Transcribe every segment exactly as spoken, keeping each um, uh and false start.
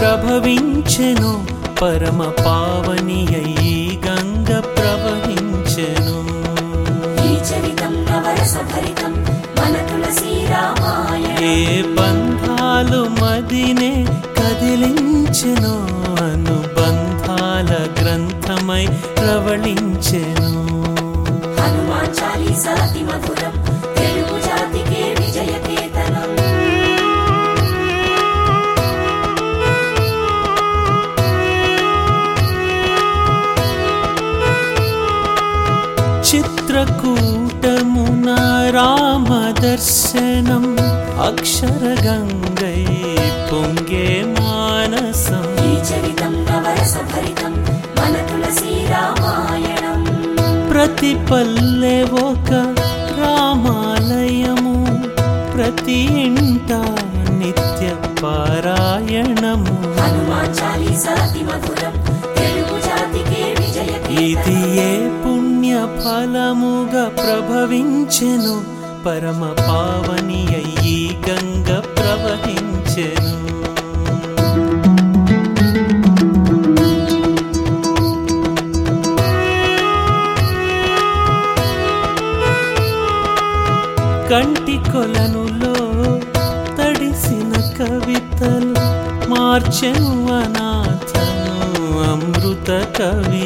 ప్రభవించెను పరమ పావని అయి గంగ ప్రవహించెను ఏ బంధాలు మదినే కదిలించెను అనుబంధాల గ్రంథమై ప్రవళించెను హనుమాన్ చాలీసా అతి మధురం తెలుగు జాతికే విజయ కేతనం చిత్రకూటమున రామ దర్శనం అక్షర గంగై పొంగే మానసం ఈ చరితం నవరస భరితం మన తులసి రామాయణం ప్రతి పల్లె ఒక రామాలయము ప్రతి ఇంట నిత్య పారాయణము హనుమాన్ చాలీసా అతి మధురం తెలుగు జాతికే విజయ ఇది ఏ పుణ్య ఫలముగా ప్రభవించెను పరమ పావని అయ్యి గంగ ప్రవహించెను కంటి కొలనులో తడిసిన కవితలు మార్చెను అనాథను అమృత కవి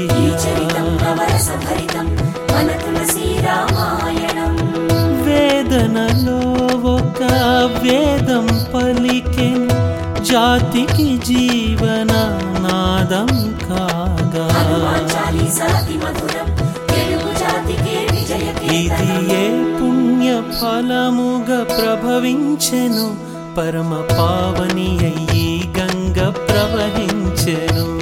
వేదనలో ఒక వేదం పలికెను జాతికి జీవన నాదం కాగా ఇది ఏ పుణ్య ఫలముగా ప్రభవించెను పరమ పావని అయ్యి గంగ ప్రవహించెను